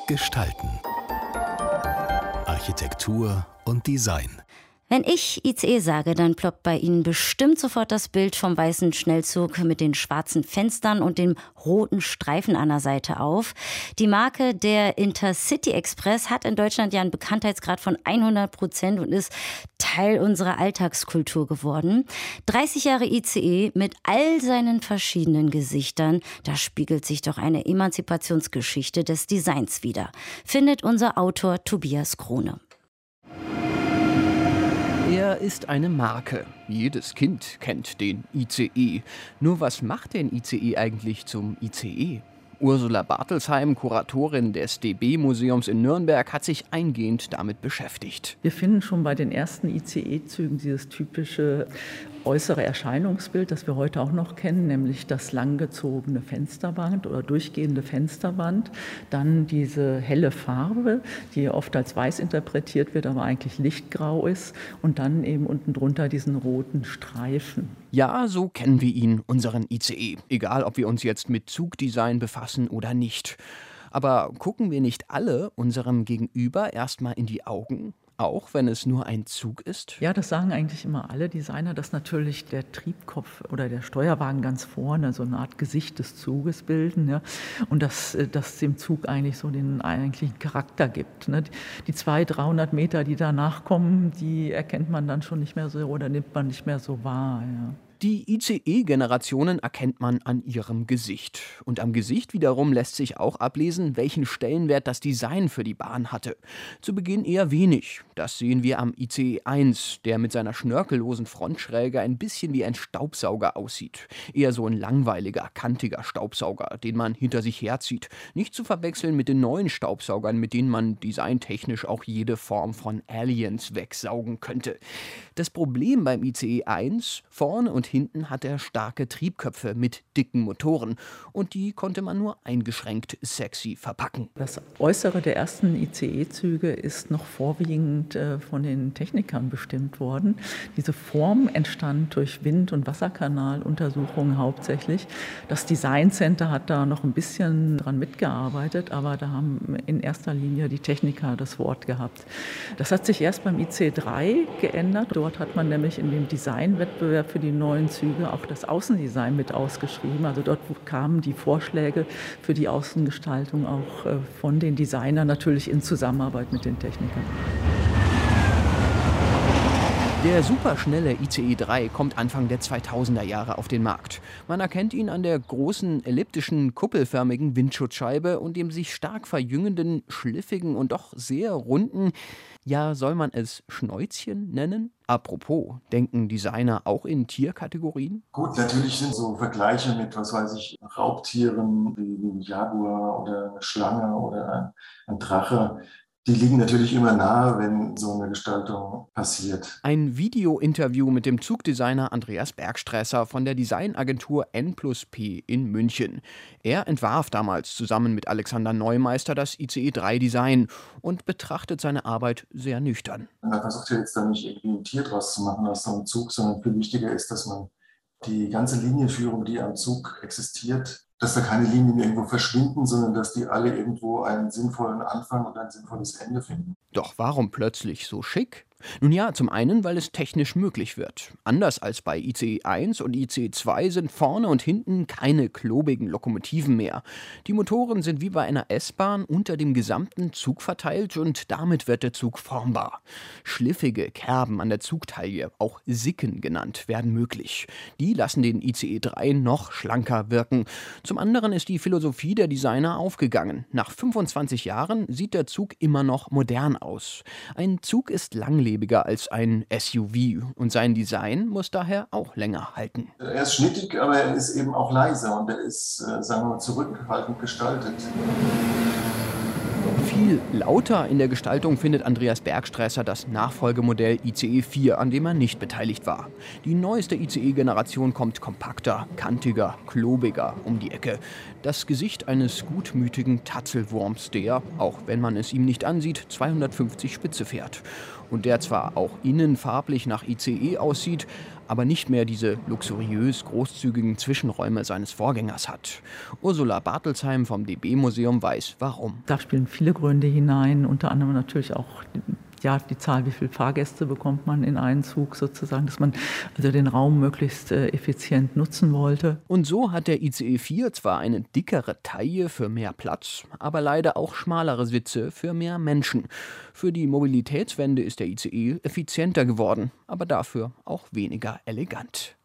Gestalten. Architektur und Design. Wenn ich ICE sage, dann ploppt bei Ihnen bestimmt sofort das Bild vom weißen Schnellzug mit den schwarzen Fenstern und dem roten Streifen an der Seite auf. Die Marke der Intercity Express hat in Deutschland ja einen Bekanntheitsgrad von 100% und ist Teil unserer Alltagskultur geworden. 30 Jahre ICE mit all seinen verschiedenen Gesichtern, da spiegelt sich doch eine Emanzipationsgeschichte des Designs wider, findet unser Autor Tobias Krone. Er ist eine Marke. Jedes Kind kennt den ICE. Nur was macht den ICE eigentlich zum ICE? Ursula Bartelsheim, Kuratorin des DB-Museums in Nürnberg, hat sich eingehend damit beschäftigt. Wir finden schon bei den ersten ICE-Zügen dieses typische äußere Erscheinungsbild, das wir heute auch noch kennen, nämlich das langgezogene Fensterband oder durchgehende Fensterband. Dann diese helle Farbe, die oft als weiß interpretiert wird, aber eigentlich lichtgrau ist. Und dann eben unten drunter diesen roten Streifen. Ja, so kennen wir ihn, unseren ICE. Egal, ob wir uns jetzt mit Zugdesign befassen oder nicht. Aber gucken wir nicht alle unserem Gegenüber erstmal in die Augen? Auch wenn es nur ein Zug ist? Ja, das sagen eigentlich immer alle Designer, dass natürlich der Triebkopf oder der Steuerwagen ganz vorne so eine Art Gesicht des Zuges bilden. Ja, und dass das dem Zug eigentlich so den eigentlichen Charakter gibt. Ne? Die 200-300 Meter, die danach kommen, die erkennt man dann schon nicht mehr so oder nimmt man nicht mehr so wahr. Ja. Die ICE-Generationen erkennt man an ihrem Gesicht. Und am Gesicht wiederum lässt sich auch ablesen, welchen Stellenwert das Design für die Bahn hatte. Zu Beginn eher wenig. Das sehen wir am ICE 1, der mit seiner schnörkellosen Frontschräge ein bisschen wie ein Staubsauger aussieht. Eher so ein langweiliger, kantiger Staubsauger, den man hinter sich herzieht. Nicht zu verwechseln mit den neuen Staubsaugern, mit denen man designtechnisch auch jede Form von Aliens wegsaugen könnte. Das Problem beim ICE 1, vorne und hinten hat er starke Triebköpfe mit dicken Motoren und die konnte man nur eingeschränkt sexy verpacken. Das Äußere der ersten ICE-Züge ist noch vorwiegend von den Technikern bestimmt worden. Diese Form entstand durch Wind- und Wasserkanaluntersuchungen hauptsächlich. Das Design Center hat da noch ein bisschen dran mitgearbeitet, aber da haben in erster Linie die Techniker das Wort gehabt. Das hat sich erst beim ICE 3 geändert. Dort hat man nämlich in dem Designwettbewerb für die neuen Züge auch das Außendesign mit ausgeschrieben. Also dort kamen die Vorschläge für die Außengestaltung auch von den Designern, natürlich in Zusammenarbeit mit den Technikern. Der superschnelle ICE 3 kommt Anfang der 2000er Jahre auf den Markt. Man erkennt ihn an der großen, elliptischen, kuppelförmigen Windschutzscheibe und dem sich stark verjüngenden, schliffigen und doch sehr runden, ja, soll man es Schnäuzchen nennen? Apropos, denken Designer auch in Tierkategorien? Gut, natürlich sind so Vergleiche mit, was weiß ich, Raubtieren wie ein Jaguar oder eine Schlange oder ein Drache. Die liegen natürlich immer nahe, wenn so eine Gestaltung passiert. Ein Video-Interview mit dem Zugdesigner Andreas Bergstresser von der Designagentur N+P in München. Er entwarf damals zusammen mit Alexander Neumeister das ICE 3-Design und betrachtet seine Arbeit sehr nüchtern. Man versucht ja jetzt da nicht irgendwie ein Tier draus zu machen aus so einem Zug, sondern viel wichtiger ist, dass man die ganze Linienführung, die am Zug existiert, dass da keine Linien irgendwo verschwinden, sondern dass die alle irgendwo einen sinnvollen Anfang und ein sinnvolles Ende finden. Doch warum plötzlich so schick? Nun ja, zum einen, weil es technisch möglich wird. Anders als bei ICE 1 und ICE 2 sind vorne und hinten keine klobigen Lokomotiven mehr. Die Motoren sind wie bei einer S-Bahn unter dem gesamten Zug verteilt und damit wird der Zug formbar. Schliffige Kerben an der Zugtaille, auch Sicken genannt, werden möglich. Die lassen den ICE 3 noch schlanker wirken. Zum anderen ist die Philosophie der Designer aufgegangen. Nach 25 Jahren sieht der Zug immer noch modern aus. Ein Zug ist langlebiger als ein SUV und sein Design muss daher auch länger halten. Er ist schnittig, aber er ist eben auch leiser und er ist, sagen wir mal, zurückhaltend gestaltet. Viel lauter in der Gestaltung findet Andreas Bergstresser das Nachfolgemodell ICE 4, an dem er nicht beteiligt war. Die neueste ICE-Generation kommt kompakter, kantiger, klobiger um die Ecke. Das Gesicht eines gutmütigen Tatzelwurms, der, auch wenn man es ihm nicht ansieht, 250 Spitze fährt. Und der zwar auch innen farblich nach ICE aussieht, aber nicht mehr diese luxuriös großzügigen Zwischenräume seines Vorgängers hat. Ursula Bartelsheim vom DB-Museum weiß, warum. Da spielen viele Gründe hinein, unter anderem natürlich auch die Zahl, wie viele Fahrgäste bekommt man in einen Zug sozusagen, dass man also den Raum möglichst effizient nutzen wollte. Und so hat der ICE 4 zwar eine dickere Taille für mehr Platz, aber leider auch schmalere Sitze für mehr Menschen. Für die Mobilitätswende ist der ICE effizienter geworden, aber dafür auch weniger elegant.